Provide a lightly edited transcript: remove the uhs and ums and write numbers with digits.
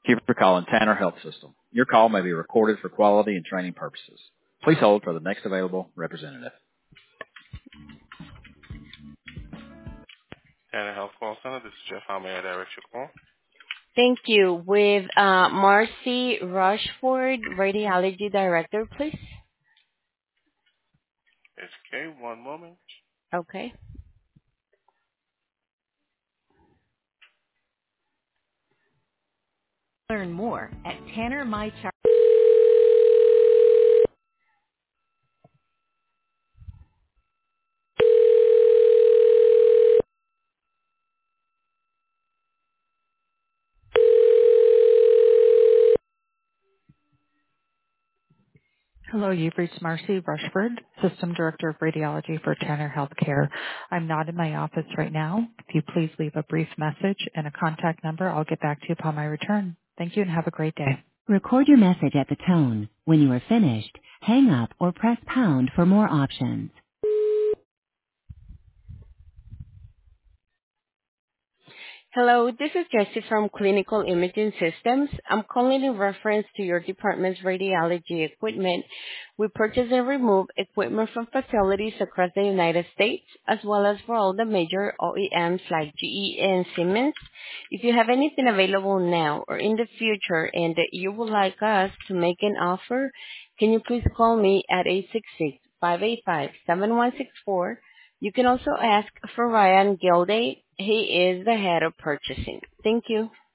Thank you for calling Tanner Health System. Your call may be recorded for quality and training purposes. Please hold for the next available representative. Tanner Health Call Center, this is Jeff. How may I direct your call? Thank you. With Marcy Rushford, Radiology Director, please. It's okay. One moment. Okay. Learn more at Tanner My Chart. Hello, you've reached Marcy Rushford, System Director of Radiology for Tanner Healthcare. I'm not in my office right now. If you please leave a brief message and a contact number, I'll get back to you upon my return. Thank you and have a great day. Record your message at the tone. When you are finished, hang up or press pound for more options. Hello, this is Jessie from Clinical Imaging Systems. I'm calling in reference to your department's radiology equipment. We purchase and remove equipment from facilities across the United States, as well as for all the major OEMs like GE and Siemens. If you have anything available now or in the future and that you would like us to make an offer, can you please call me at 866-585-7164. You can also ask for Ryan Gilday. He is the head of purchasing. Thank you.